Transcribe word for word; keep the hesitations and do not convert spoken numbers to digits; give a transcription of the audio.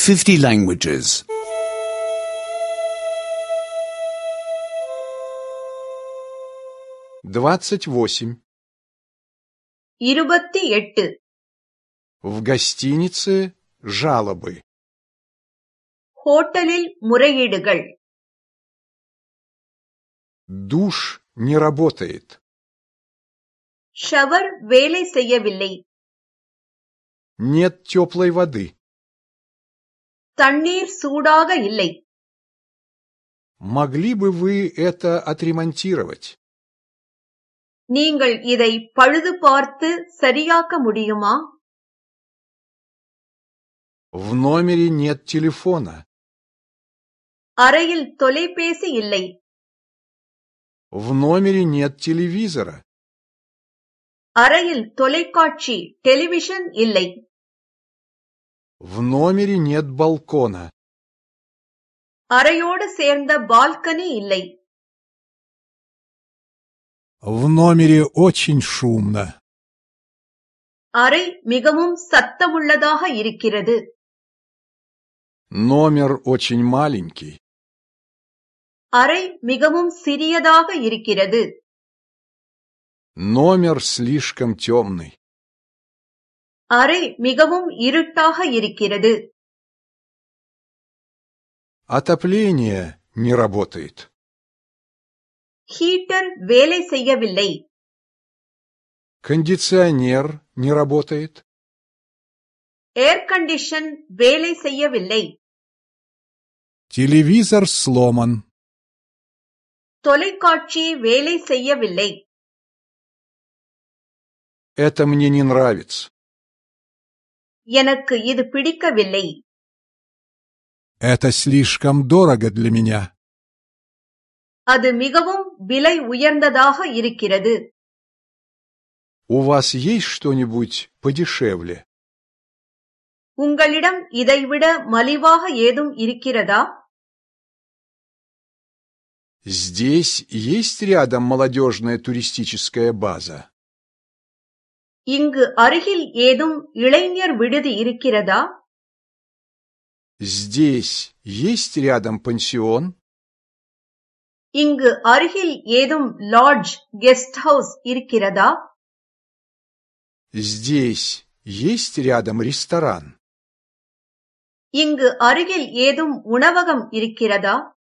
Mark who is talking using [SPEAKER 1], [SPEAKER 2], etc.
[SPEAKER 1] fifty languages.
[SPEAKER 2] двадцать восемь.
[SPEAKER 3] இருபத்தி எட்டு.
[SPEAKER 2] В гостинице жалобы.
[SPEAKER 3] ஹோட்டலில் முறையீடுகள்.
[SPEAKER 2] Душ не работает.
[SPEAKER 3] ஷவர் வேலை செய்யவில்லை.
[SPEAKER 2] Нет теплой воды.
[SPEAKER 3] தண்ணீர் சூடாக இல்லை.
[SPEAKER 2] Могли бы вы это отремонтировать?
[SPEAKER 3] நீங்கள் இதை பழுது பார்த்து சரியாக்க முடியுமா?
[SPEAKER 2] В номере нет телефона.
[SPEAKER 3] அறையில் தொலைபேசி இல்லை.
[SPEAKER 2] В номере нет телевизора.
[SPEAKER 3] அறையில் தொலைக்காட்சி டெலிவிஷன் இல்லை.
[SPEAKER 2] В номере нет балкона.
[SPEAKER 3] அறையோடு சேர்ந்த பால்கனி இல்லை.
[SPEAKER 2] В номере очень шумно.
[SPEAKER 3] அறை மிகவும் சத்தமுள்ளதாக இருக்கிறது.
[SPEAKER 2] Номер очень маленький.
[SPEAKER 3] அறை மிகவும் சிறியதாக இருக்கிறது.
[SPEAKER 2] Номер слишком темный.
[SPEAKER 3] அறை மிகவும் இருட்டாக இருக்கிறது.
[SPEAKER 2] Отопление не работает.
[SPEAKER 3] ஹீட்டர் வேலை செய்யவில்லை.
[SPEAKER 2] Кондиционер не работает.
[SPEAKER 3] ஏர் கண்டிஷன் வேலை செய்யவில்லை.
[SPEAKER 2] Телевизор сломан.
[SPEAKER 3] தொலைக்காட்சி வேலை செய்யவில்லை.
[SPEAKER 2] Это мне не нравится.
[SPEAKER 3] எனக்கு இது பிடிக்கவில்லை.
[SPEAKER 2] Это слишком дорого для меня.
[SPEAKER 3] அது மிகவும் விலை உயர்ந்ததாக இருக்கிறது.
[SPEAKER 2] У вас есть что-нибудь подешевле?
[SPEAKER 3] உங்களிடம் இதைவிட மலிவாக ஏதும் இருக்கிறதா?
[SPEAKER 2] Здесь есть рядом молодежная туристическая база?
[SPEAKER 3] இங்கு அருகில் ஏதும் இளைஞர் விடுதி இருக்கிறதா?
[SPEAKER 2] Здесь есть рядом пансион?
[SPEAKER 3] இங்கு அருகில் ஏதும் லாட்ஜ் கெஸ்ட் ஹவுஸ் இருக்கிறதா?
[SPEAKER 2] Здесь есть рядом ресторан?
[SPEAKER 3] இங்கு அருகில் ஏதும் உணவகம் இருக்கிறதா?